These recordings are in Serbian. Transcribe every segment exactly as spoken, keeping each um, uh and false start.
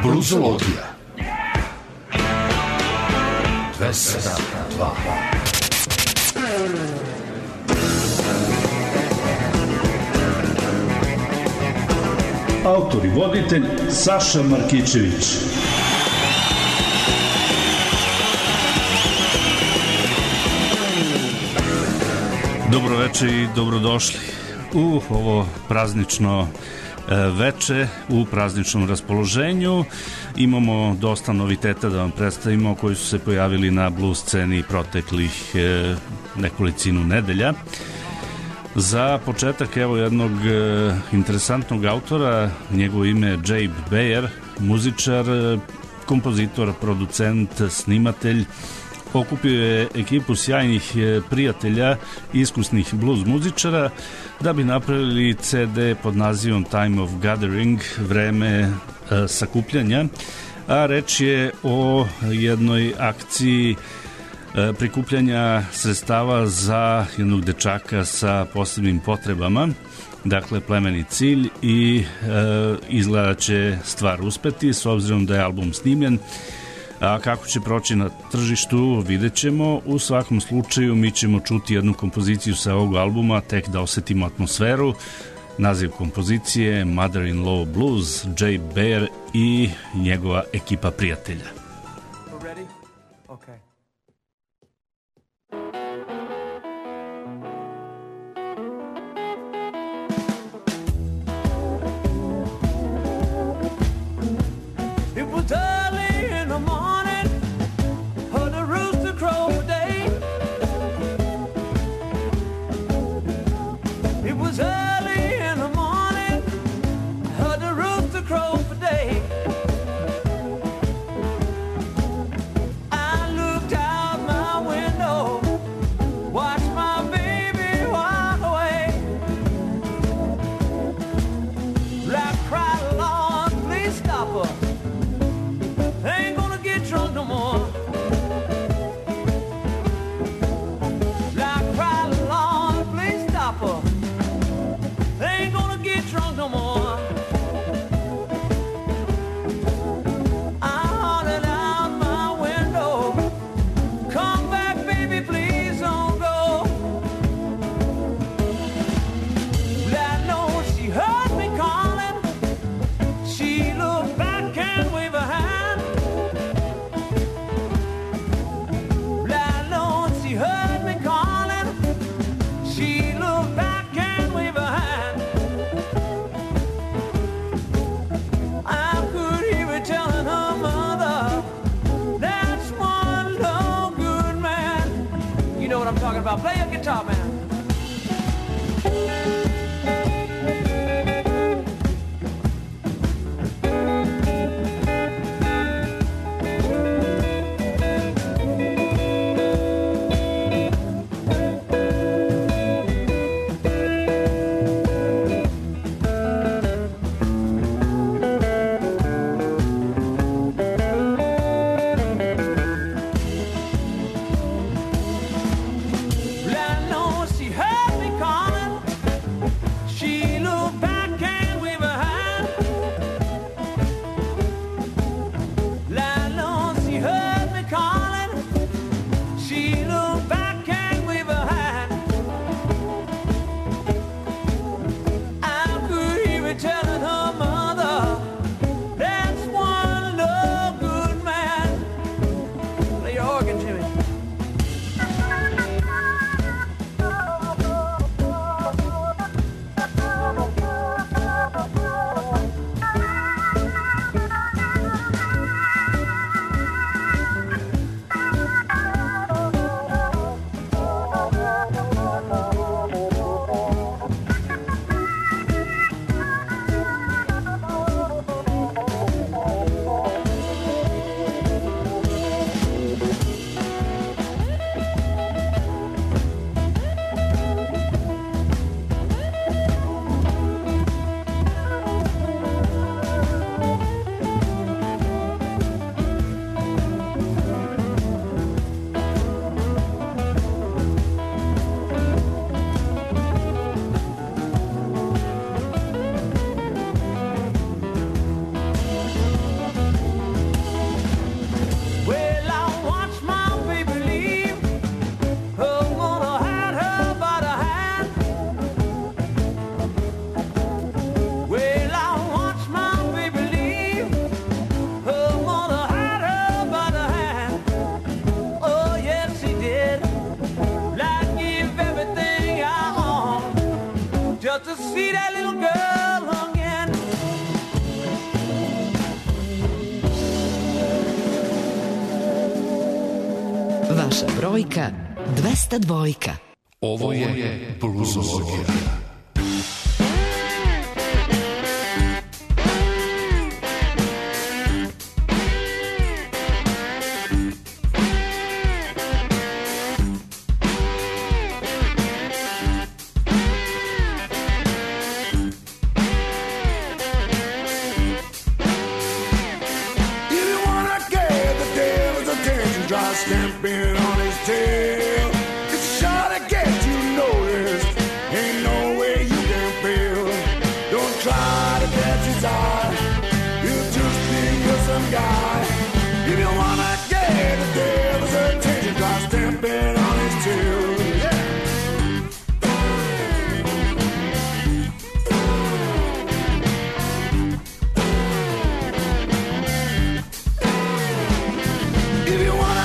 Bluzologija. dvesta dva. Autor i voditelj Saša Markićević. Dobro večer i dobrodošli u ovo praznično veče, u prazničnom raspoloženju. Imamo dosta noviteta da vam predstavimo koji su se pojavili na blues sceni proteklih nekolicinu nedelja. Za početak evo jednog interesantnog autora, njegovo ime je Jabe Bayer, muzičar, kompozitor, producent, snimatelj. Okupio je ekipu sjajnih prijatelja, iskusnih blues muzičara da bi napravili ce de pod nazivom Time of Gathering, vreme sakupljanja, a reč je o jednoj akciji prikupljanja sredstava za jednog dečaka sa posebnim potrebama, dakle plemeni cilj, i e, izgleda će stvar uspeti s obzirom da je album snimljen. A kako će proći na tržištu, vidjet ćemo. U svakom slučaju mi ćemo čuti jednu kompoziciju sa ovog albuma, tek da osetimo atmosferu. Naziv kompozicije Mother-in-Law Blues, Jabe Bayer i njegova ekipa prijatelja. Ready? Okay. It was early in the morning, heard the rooster crow for day. It was early in the morning, heard the rooster crow for day. I looked out my window, watched my baby walk away. I cried, Lord, please stop her. Ain't gonna get drunk no more. I cried, Lord, please stop her. Ain't gonna get drunk no more. I hollered out my window, come back, baby, please don't go. I know she heard me calling. She looked back and waved her hand. I know she heard me calling. She looked back and waved her hand. I could hear her telling her mother, that's one no good man. You know what I'm talking about. Play your guitar, man. I know Vaša brojka dvesta dvojka. Ovo je bluzologija. Stamping on his tail, it's a shot to get you noticed. Ain't no way you can fail. Don't try to catch his eye. You'll just think you're some guy. If you wanna get the devil's attention, try stamping on his tail. Yeah. If you wanna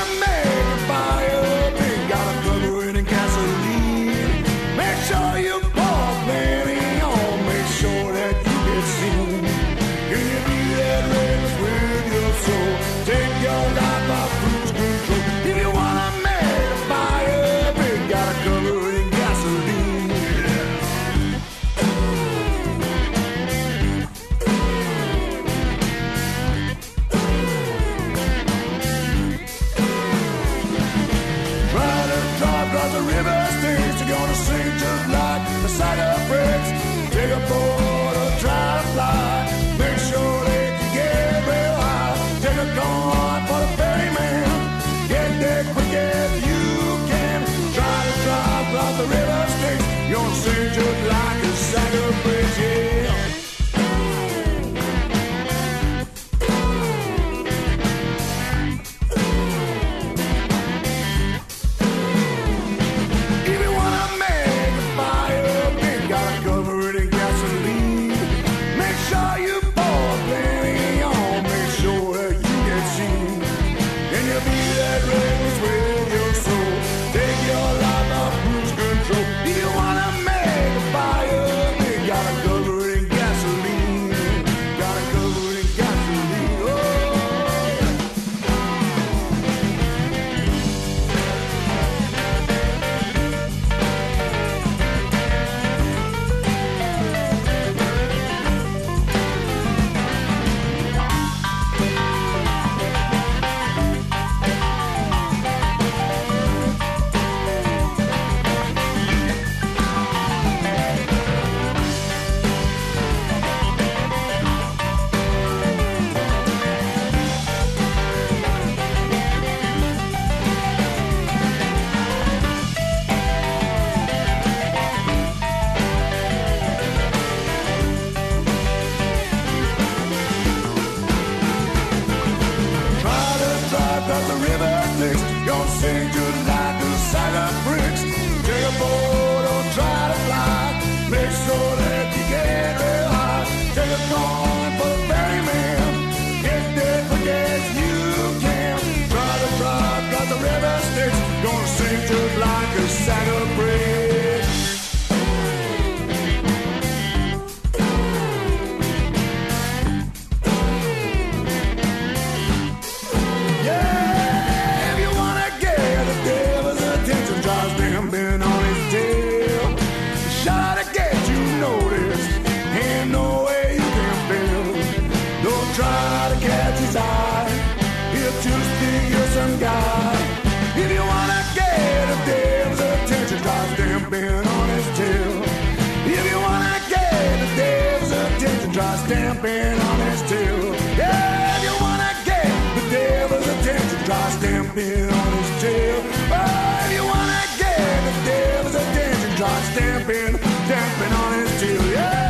Stamping on his tail. Yeah, if you wanna get the devil's attention, try stamping on his tail. Oh, if you wanna get the devil's attention, try stamping, stamping on his tail. Yeah.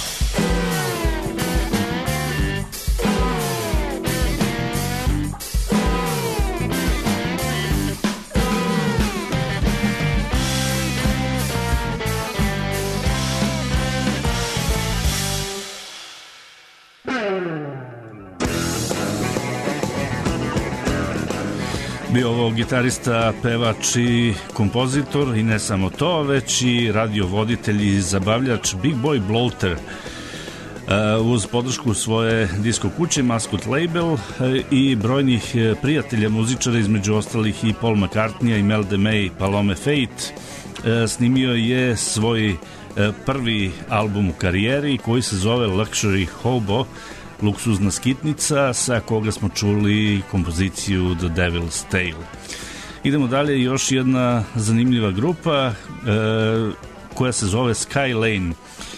Bio ovo gitarista, pevač i kompozitor i ne samo to, već i radiovoditelj i zabavljač Big Boy Bloater. uz podršku svoje disko kuće Mascot Label i brojnih prijatelja muzičara, između ostalih i Paul McCartneya i Mel DeMay, Palome Faith, snimio je svoj prvi album u karijeri koji se zove Luxury Hobo, luksuzna skitnica, sa koga smo čuli kompoziciju The Devil's Tale. Idemo dalje, još jedna zanimljiva grupa koja se zove Sky Lane.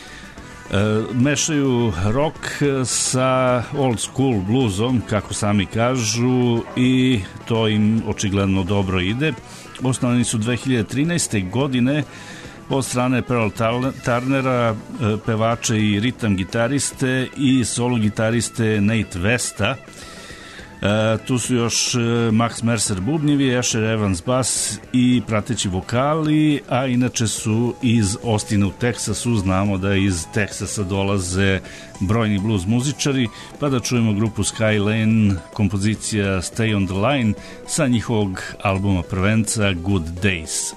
Mešaju rock sa old school bluesom, kako sami kažu, i to im očigledno dobro ide. Osnovani su dve hiljade trinaeste. godine od strane Pearl Turnera, pevača i ritam gitariste i solo gitariste Nate Vesta. E, tu su još Max Mercer bubnjevi, Asher Evans bas i prateći vokali, a inače su iz Austina u Teksasu. Znamo da iz Teksasa dolaze brojni blues muzičari, pa da čujemo grupu Sky Lane, kompozicija Stay on the Line sa njihovog albuma prvenca Good Days.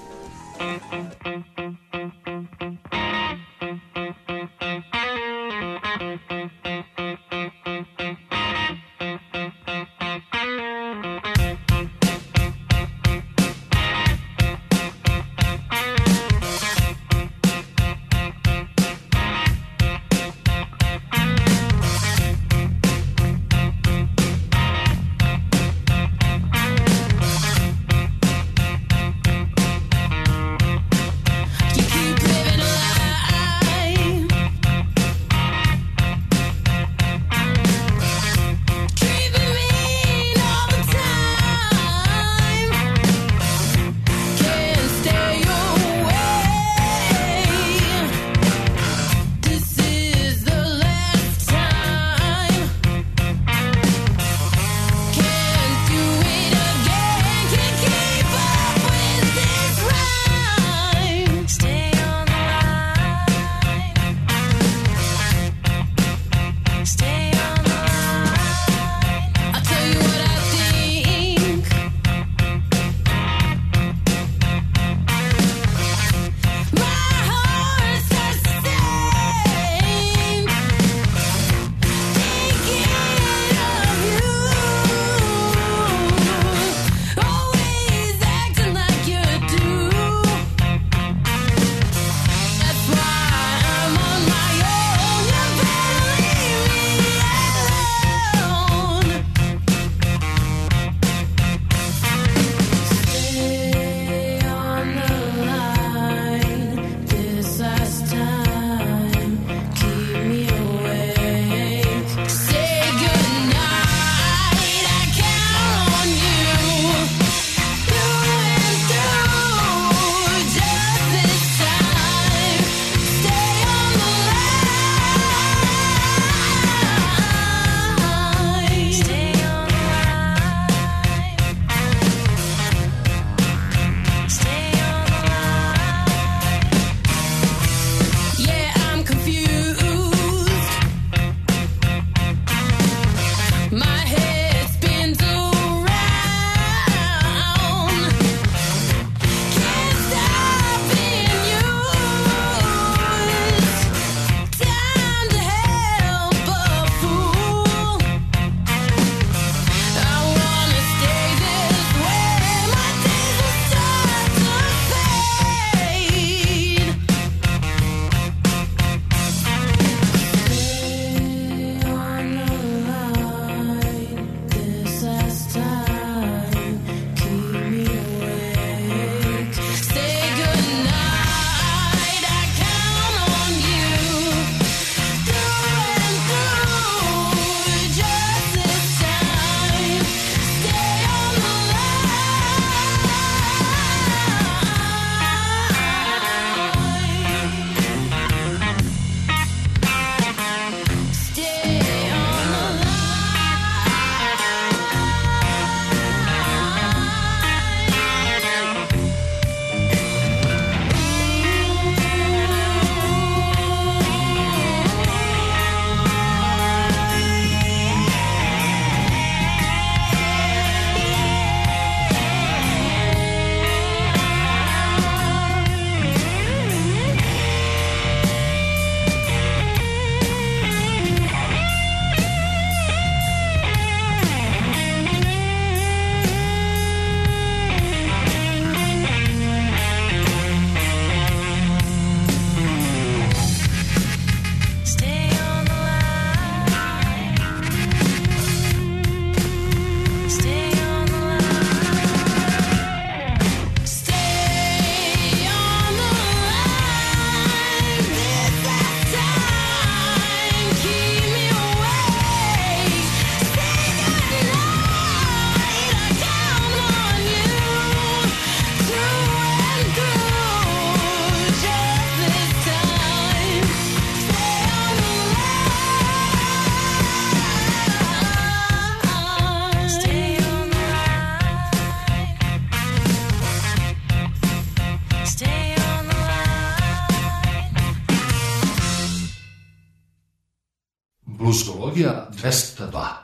Bluesologija dvesta dva.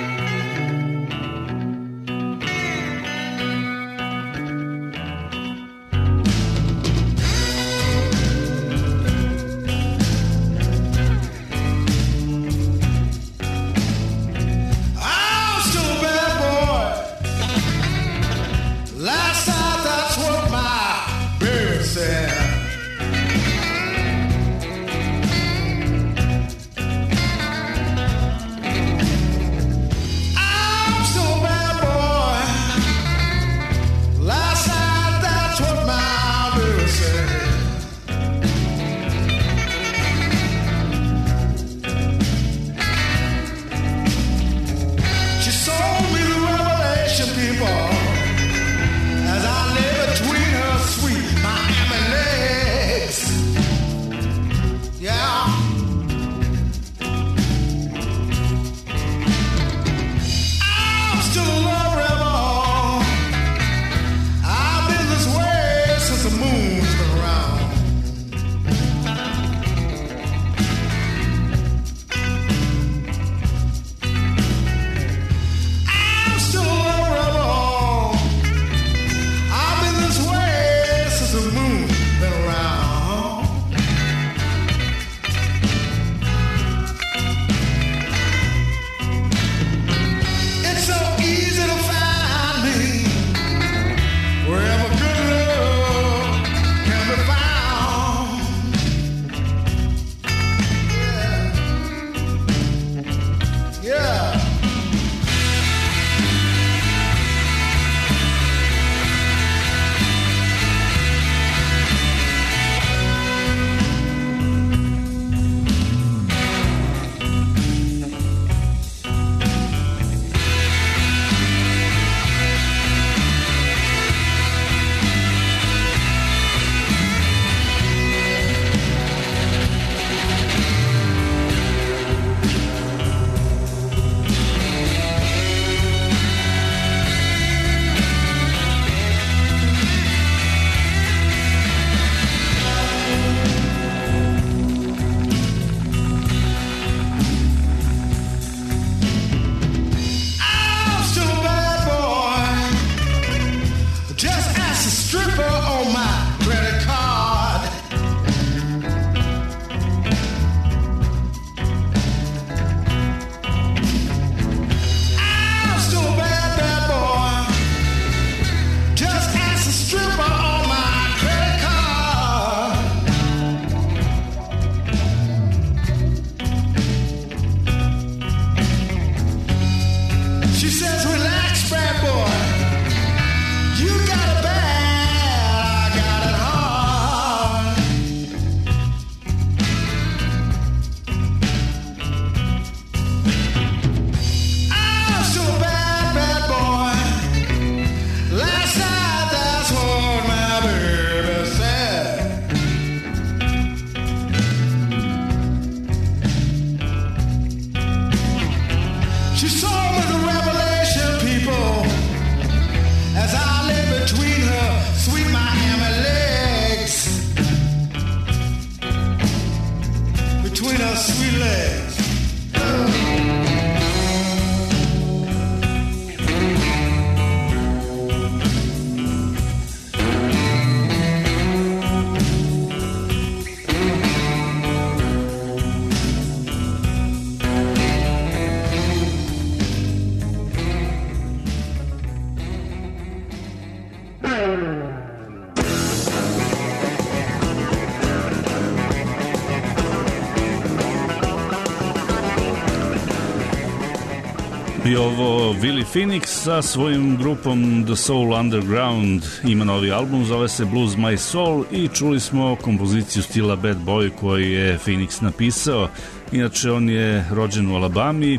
I ovo Willie Phoenix sa svojim grupom The Soul Underground, ima novi album, zove se Blues My Soul i čuli smo kompoziciju stila Bad Boy koju je Phoenix napisao. Inače on je rođen u Alabami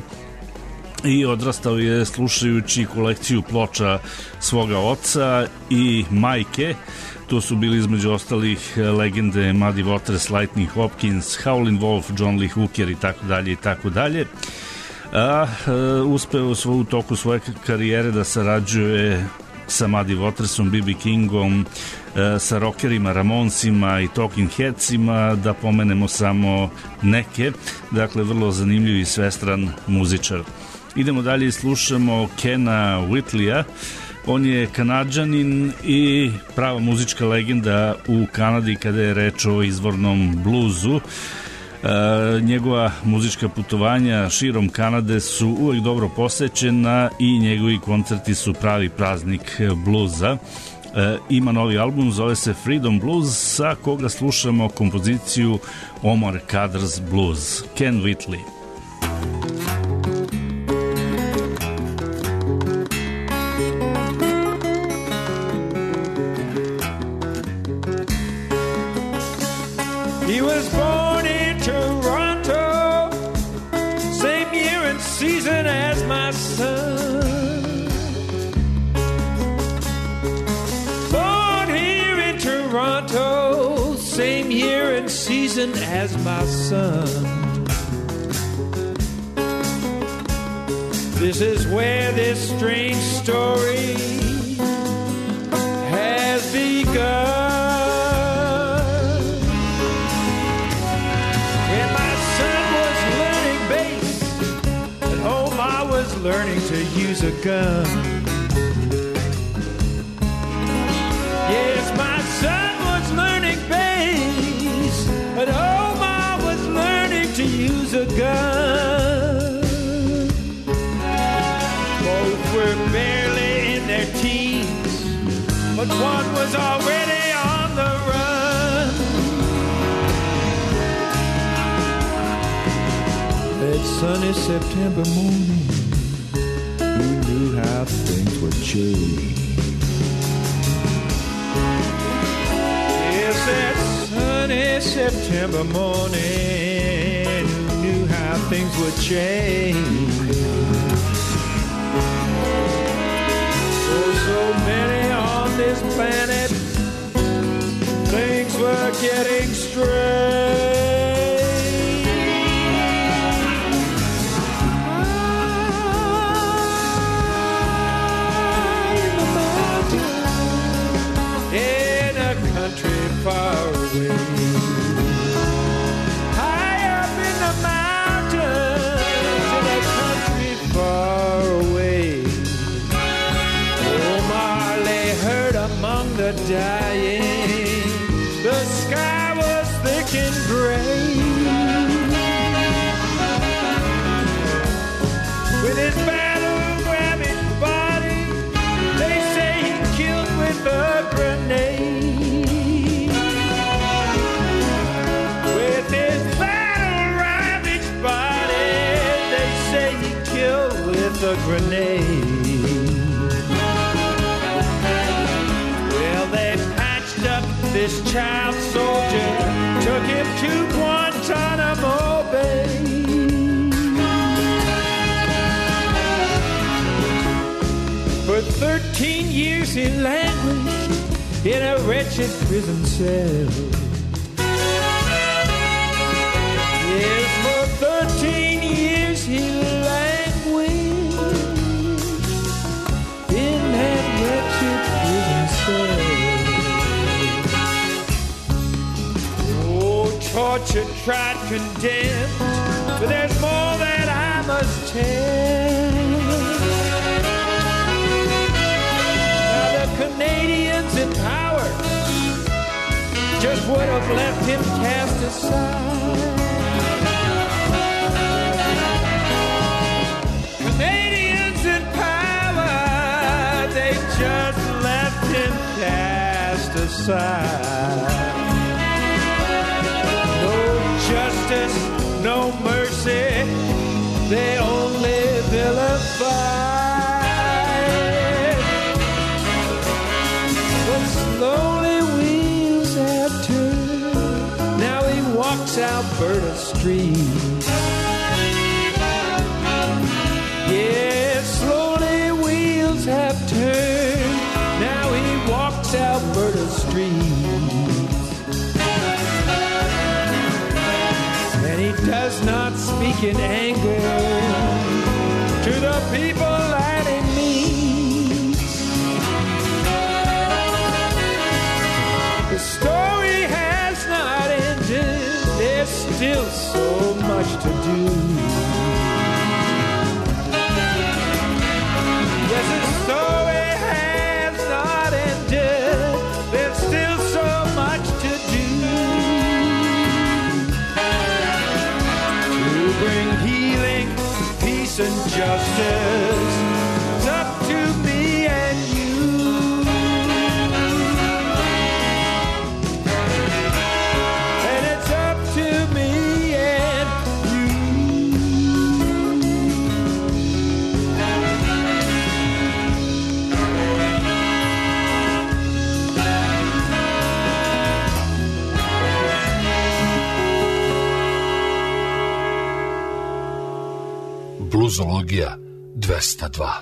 i odrastao je slušajući kolekciju ploča svoga oca i majke. To su bili između ostalih legende Muddy Waters, Lightning Hopkins, Howlin' Wolf, John Lee Hooker i tako dalje i tako dalje. A, a uspeo u toku svoje karijere da sarađuje sa Muddy Watersom, B B Kingom, sa rockerima, Ramonsima i Talking Headsima, da pomenemo samo neke. Dakle, vrlo zanimljiv i svestran muzičar. Idemo dalje i slušamo Kena Whitleya. On je Kanadžanin i prava muzička legenda u Kanadi kada je reč o izvornom bluzu. E, njegova muzička putovanja širom Kanade su uvek dobro posećena i njegovi koncerti su pravi praznik bluza. E, ima novi album, zove se Freedom Blues, sa koga slušamo kompoziciju Omar Khadr's Blues. Ken Whitley. He was born in Toronto, same year and season as my son. Born here in Toronto, same year and season as my son. This is where this strange story has begun. Learning to use a gun. Yes, my son was learning bass, but Omar was learning to use a gun. Both were barely in their teens, but one was already on the run. That sunny September morning, how things would change. Yes, that sunny September morning, who knew how things would change? Oh, so many on this planet, things were getting strange. Far away, high up in the mountains, in a country far away. Omar lay hurt among the dying. The sky was thick and gray. With his battle-ravaged body, they say he killed with a grenade. A grenade. Well, they patched up this child soldier, took him to Guantanamo Bay. For thirteen years he languished in a wretched prison cell. Yes, for thirteen years he languished tortured, tried, condemned, but there's more that I must tell. Now the Canadians in power just would have left him cast aside. Canadians in power, they just left him cast aside. Justice, no mercy, they only vilify. But slowly wheels have turned, now he walks Alberta Street. Yeah, slowly wheels have turned, now he walks Alberta Street. Does not speak in anger to the people that he meets. justice. It's up to me and you. And it's up to me and Bluzologija dvesta dva.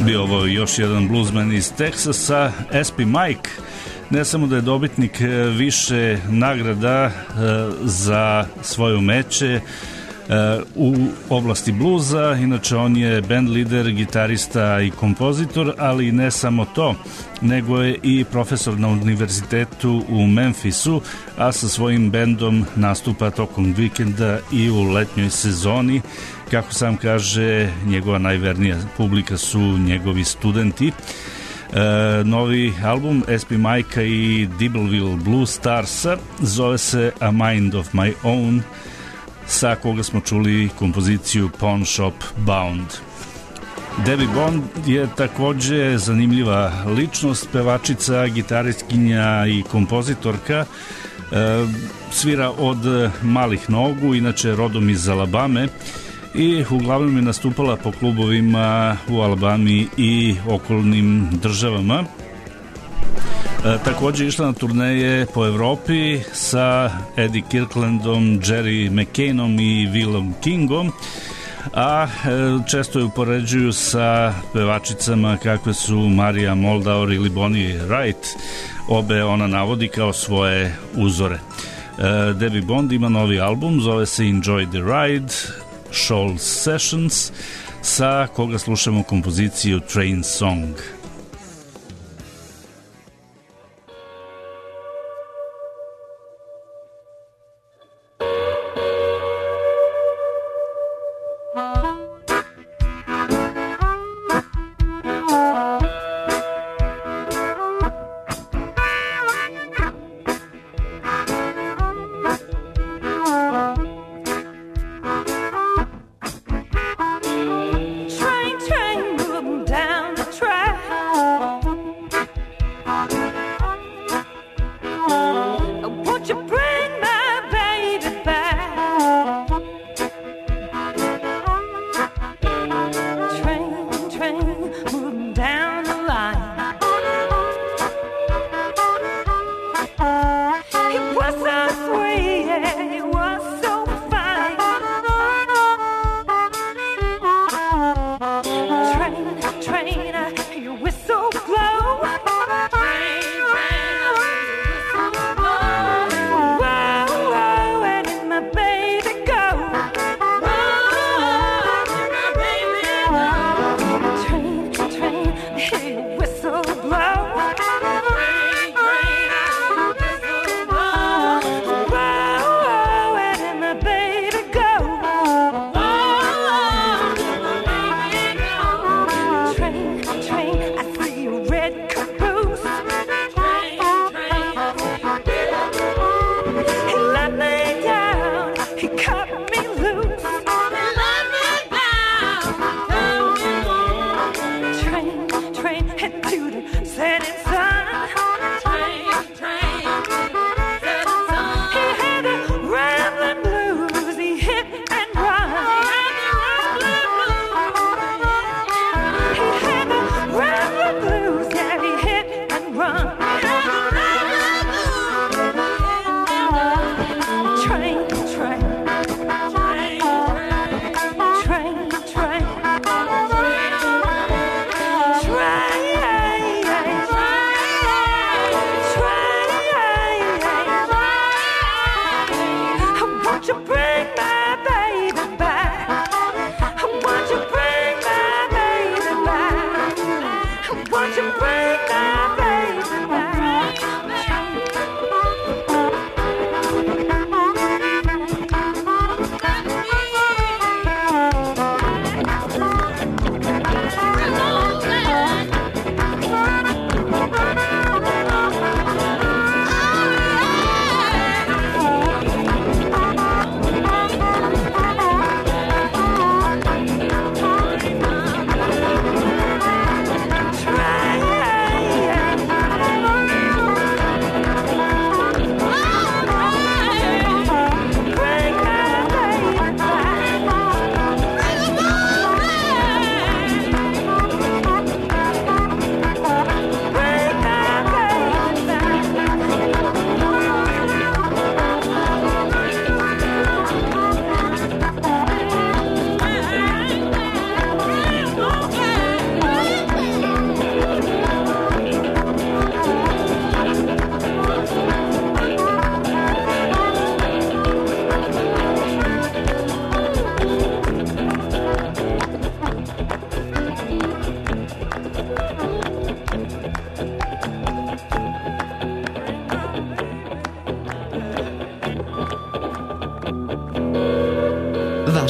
Bio ovo još jedan bluesman iz Teksasa, S P Mike. Ne samo da je dobitnik više nagrada za svoje umeće u oblasti bluza, inače on je band lider, gitarista i kompozitor, ali ne samo to, nego je i profesor na univerzitetu u Memphisu, a sa svojim bendom nastupa tokom vikenda i u letnjoj sezoni. Kako sam kaže, njegova najvernija publika su njegovi studenti. E, novi album S P Mike-a i Dibbleville Blue Starsa zove se A Mind of My Own, sa koga smo čuli kompoziciju Pawn Shop Bound. Debbie Bond je takođe zanimljiva ličnost, pevačica, gitaristkinja i kompozitorka. E, svira od malih nogu, inače rodom iz Alabame, i uglavnom je nastupala po klubovima u Alabami i okolnim državama. E, takođe išla na turneje po Evropi sa Eddie Kirklandom, Jerry McCainom i Willom Kingom, a e, često je upoređuju sa pevačicama kakve su Marija Muldaur ili Bonnie Wright. Obe ona navodi kao svoje uzore. E, Debbie Bond ima novi album, zove se Enjoy the Ride, Shoal Sessions, sa koga slušamo kompoziciju Train Song. Train, train, moving down the track.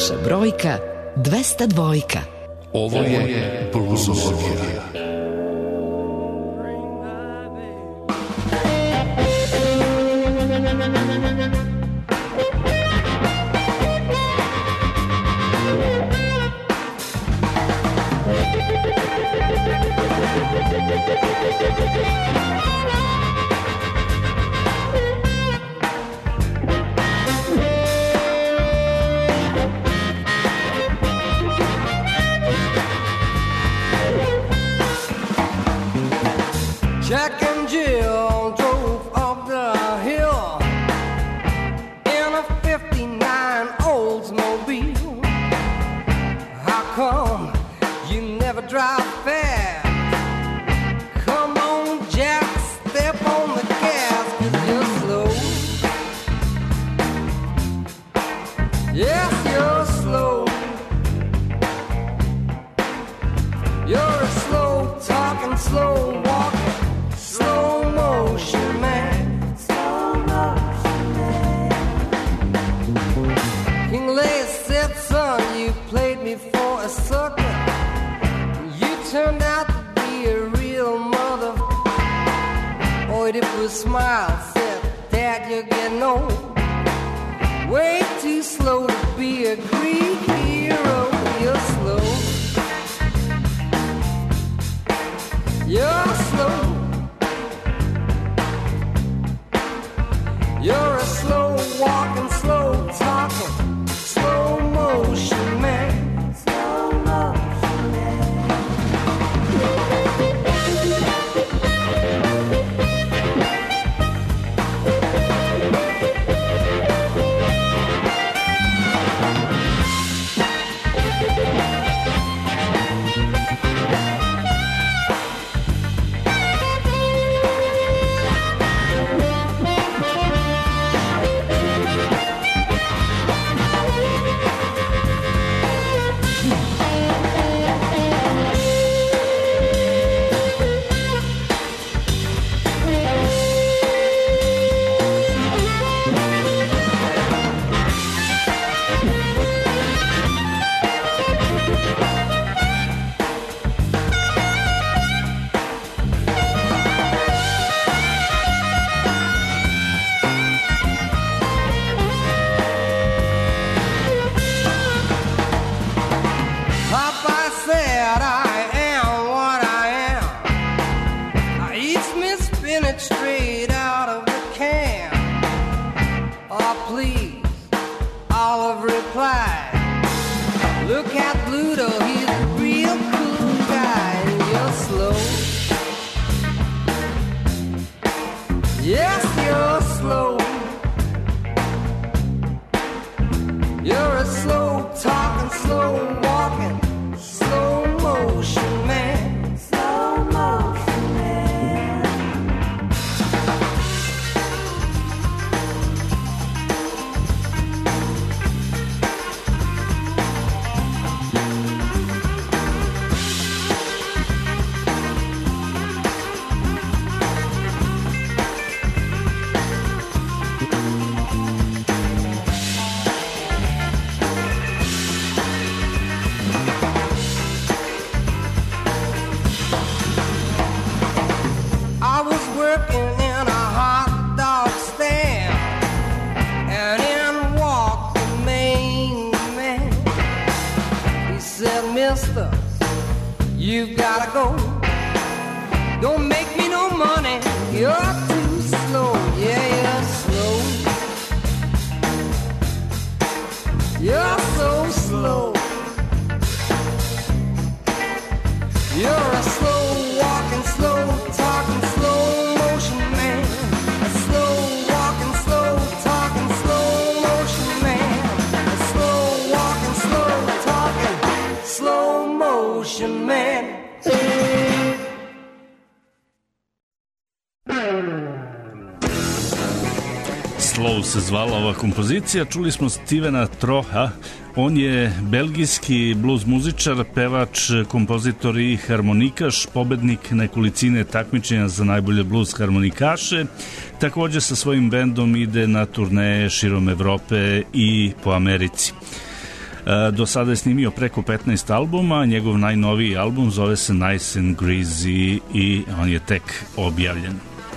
Naša brojka dvesta dvojka. Ovo je Bluzovija. Jack and Jill drove up the hill in a fifty-nine Oldsmobile. How come you never drive fast? Come on, Jack, step on the gas, 'cause you're slow. Yes, you're slow. You're a slow talking, slow walking, slow motion man. Slow motion man. King Lear said, son, you played me for a sucker. You turned out to be a real mother. Oedipus smiled, said, Dad, you're getting old. Way too slow to be a Greek hero. You're slow. You're slow. You're a slow walking, slow talking, slow motion man. Slow motion man. Popeye said I am what I am. I eat me spinach straight out of the can. Oh, please, Olive replied. Look at Pluto, he's a real cool guy. And you're slow. Yes, you're slow. You're a slow talking, slow walking, slow motion man. Slow motion man. I was working in a hot dog stand, and in walked the main man. He said, mister, you gotta go. Don't make me no money, you're too slow. Yeah, you're slow. You're so slow. You're a slow walking, slow talking, slow motion man. A slow walking, slow talking, slow motion man. A slow walking, slow talking, slow motion man. Slow se zvala ova kompozicija. Čuli smo Stevena Troha. On je belgijski blues muzičar, pevač, kompozitor i harmonikaš, pobednik nekolicine takmičenja za najbolje blues harmonikaše. Takođe sa svojim bendom ide na turneje širom Evrope i po Americi. Do sada je snimio preko petnaest albuma, njegov najnoviji album zove se Nice and Greasy i on je tek objavljen.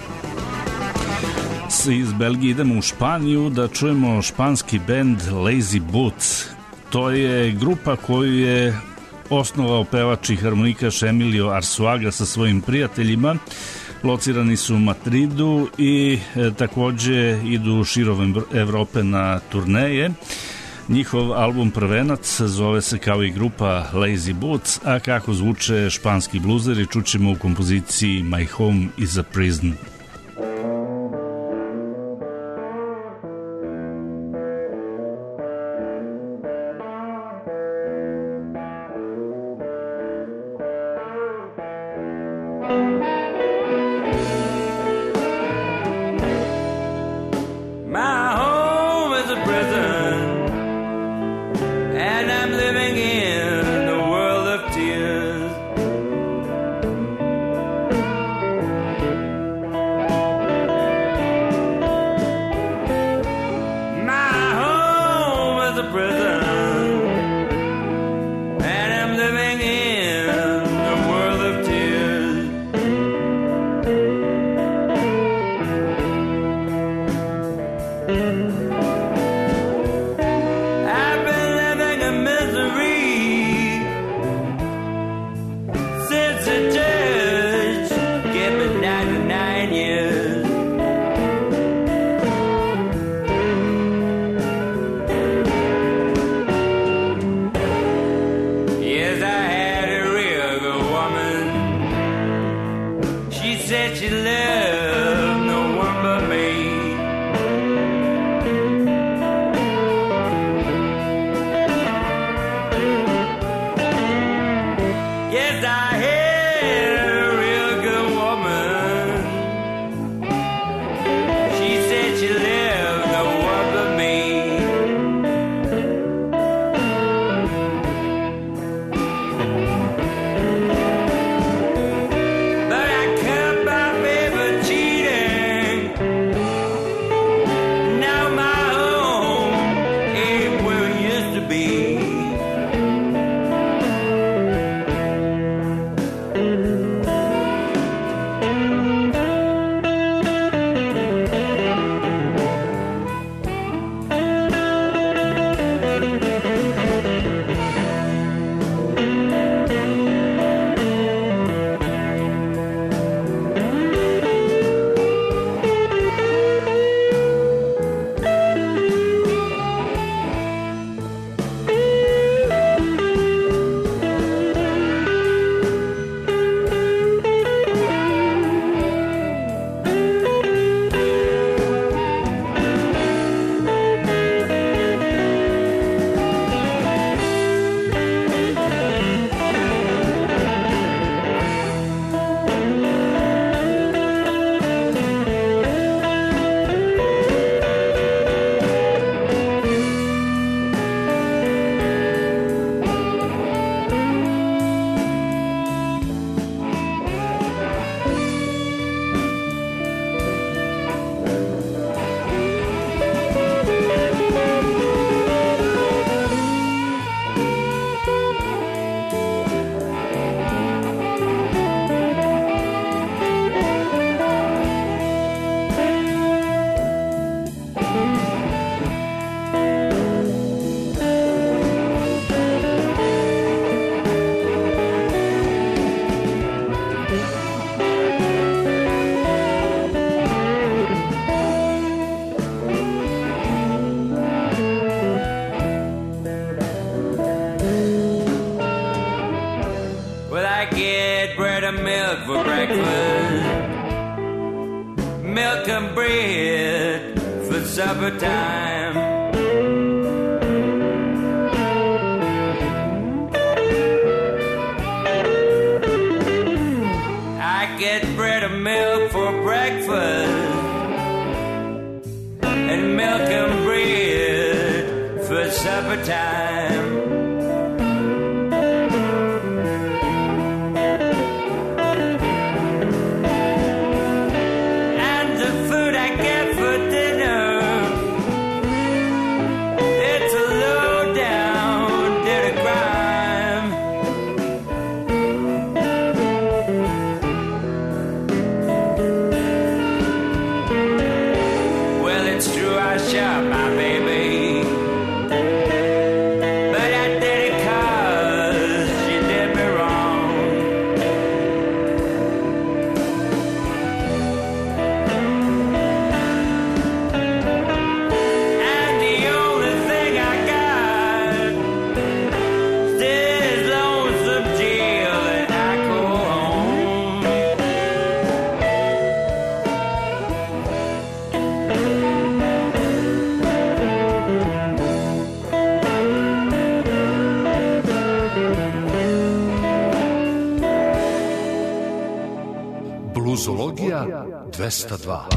Iz Belgije idemo u Španiju da čujemo španski bend Lazy Boots. To je grupa koju je osnovao pevač i harmonikaš Emilio Arzuaga sa svojim prijateljima. Locirani su u Madridu i e, takođe idu širom Evrope na turneje. Njihov album prvenac zove se kao i grupa Lazy Boots, a kako zvuče španski bluzeri čućemo u kompoziciji My Home is a Prison. Milk and bread for supper time. I get bread and milk for breakfast, and milk and bread for supper time. And the food I get for dinner Bluzologija dvesta dva.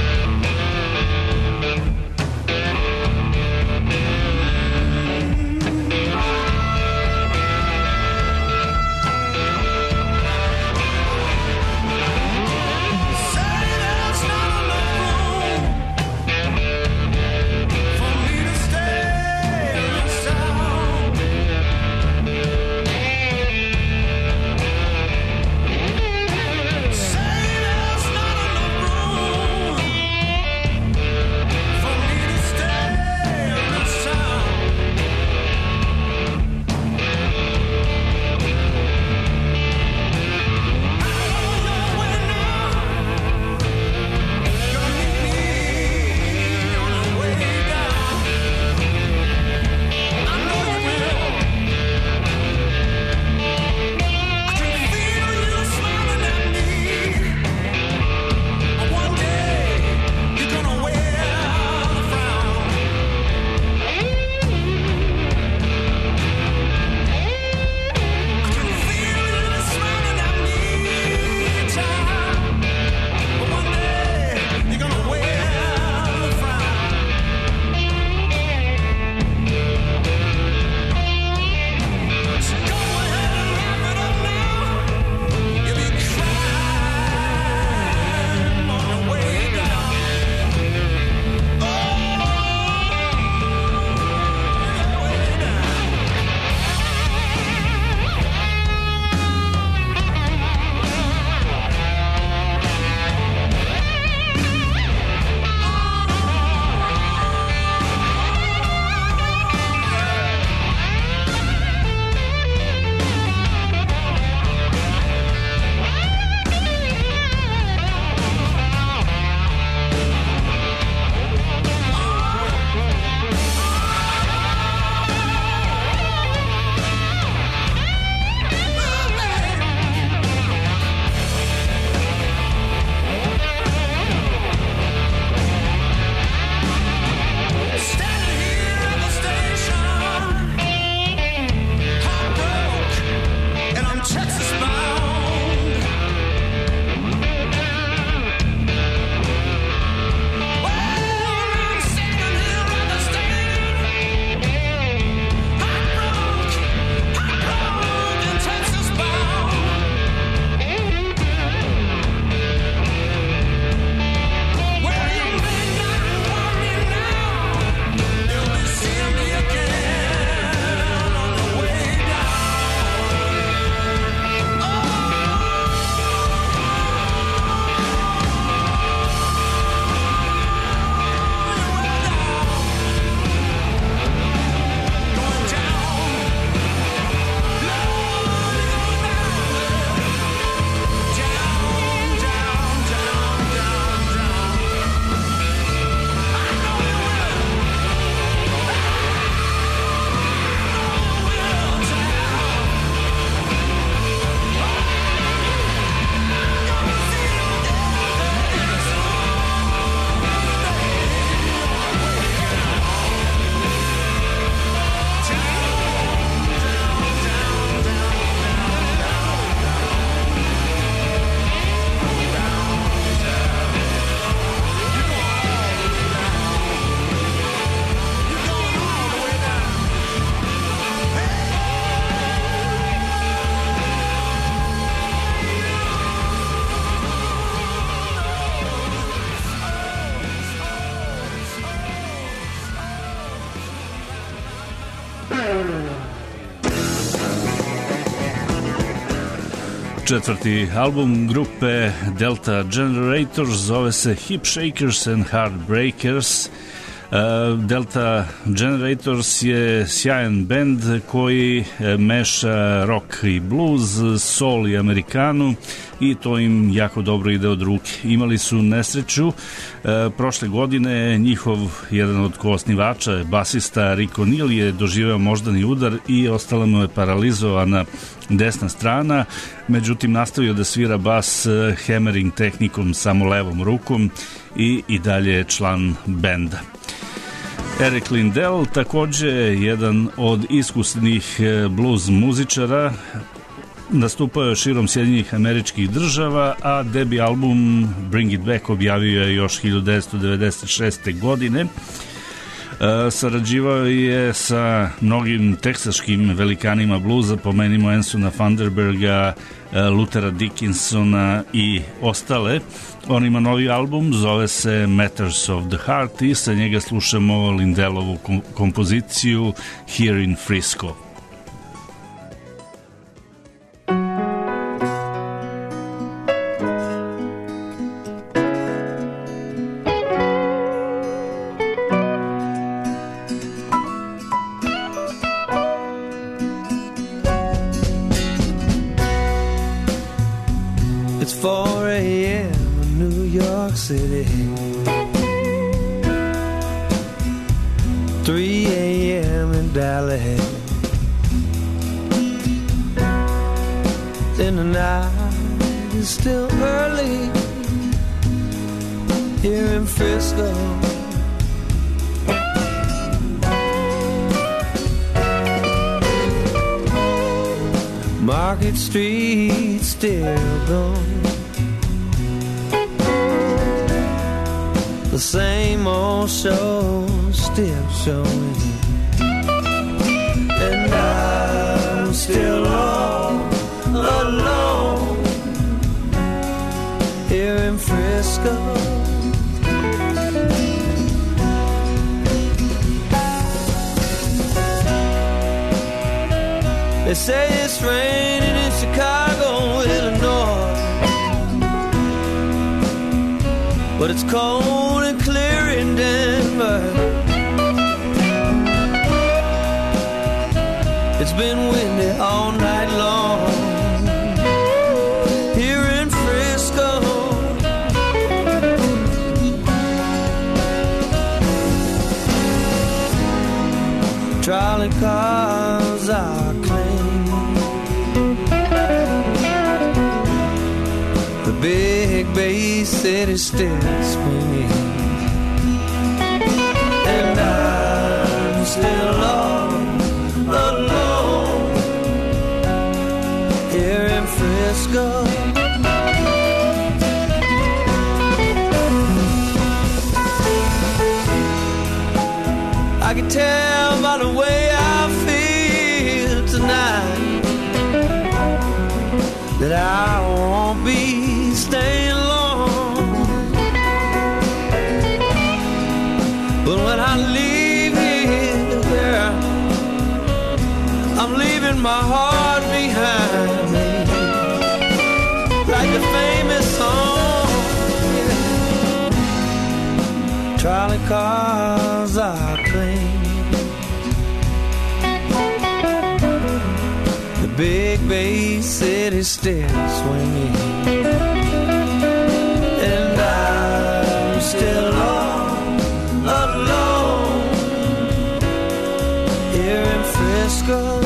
Četvrti album grupe Delta Generators zove se Hip Shakers and Heartbreakers. Delta Generators je sjajan bend koji meša rock i blues, soul i amerikanu i to im jako dobro ide od ruke. Imali su nesreću prošle godine, njihov jedan od koosnivača, basista Rico Neal, je doživeo moždani udar i ostala mu je paralizovana desna strana, međutim nastavio da svira bas hammering tehnikom samo levom rukom i i dalje je član benda. Eric Lindell, takođe jedan od iskusnih blues muzičara, nastupao je širom Sjedinjenih Američkih Država, a debi album Bring It Back objavio je još hiljadu devetsto devedeset šeste. godine. Sarađivao je sa mnogim teksaškim velikanima bluza, pomenimo Ansona Thunderberga, Luthera Dickinsona i ostale. On ima novi album, zove se Matters of the Heart i sa njega slušamo Lindelovu kompoziciju Here in Frisco. three a.m. in Dallas. And the night is still early here in Frisco. Market Street still gone, the same old show still showing, and I'm still all alone here in Frisco. They say it's raining in Chicago, Illinois, but it's cold and clear in Denver. It's been windy all night long here in Frisco. Trolley cars are clean, the big Bay City still swinging, and I'm still all alone here in Frisco. I can tell by the way I feel tonight that I won't be staying long, but when I leave here, girl, I'm leaving my heart behind me, like the famous song, yeah. Trolley cars are clean, the big Bay City still swinging, and I'm still all alone here in Frisco.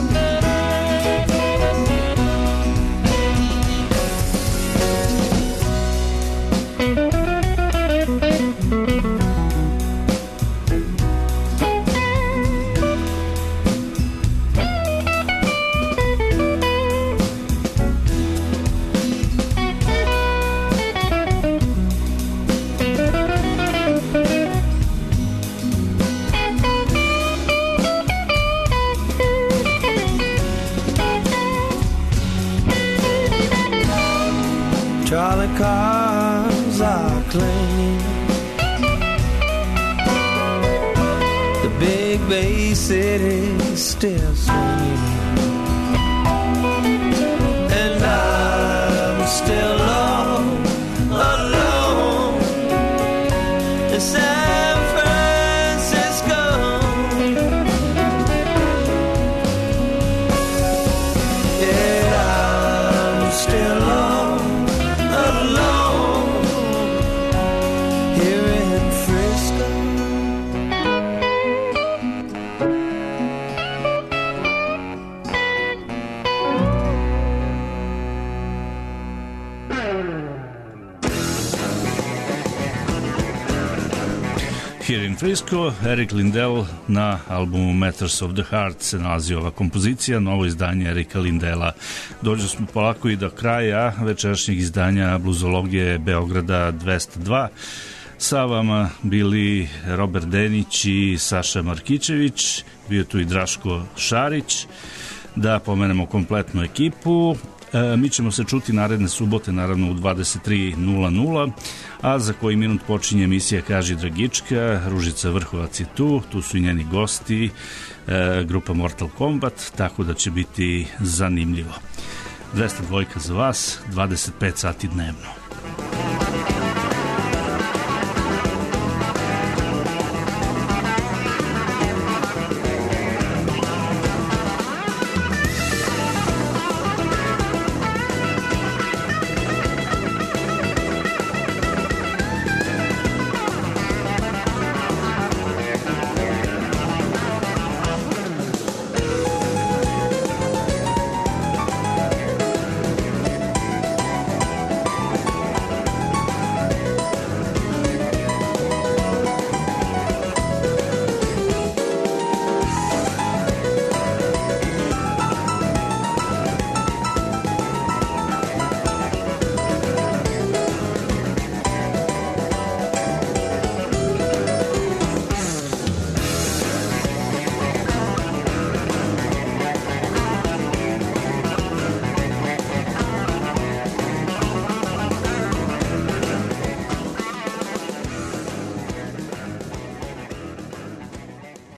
Trolley cars are clean, the big Bay City still swinging, and I'm still all alone in San Francisco. Yeah, I'm still all Here in Frisco, Eric Lindell na albumu Matters of the Heart se nalazi ova kompozicija, novo izdanje Erika Lindella. Dođe smo polako i do kraja večerašnjeg izdanja Bluzologije Beograda dvesta dva. Sa vama bili Robert Denić i Saša Markićević, bio tu i Draško Šarić. Da pomenemo kompletnu ekipu. E, mi ćemo se čuti naredne subote, naravno u dvadeset tri nula nula, a za koji minut počinje emisija Kaži Dragička. Ružica Vrhovac je tu, tu su i njeni gosti, e, grupa Mortal Kombat, tako da će biti zanimljivo. dvesta dva za vas, dvadeset pet sati dnevno.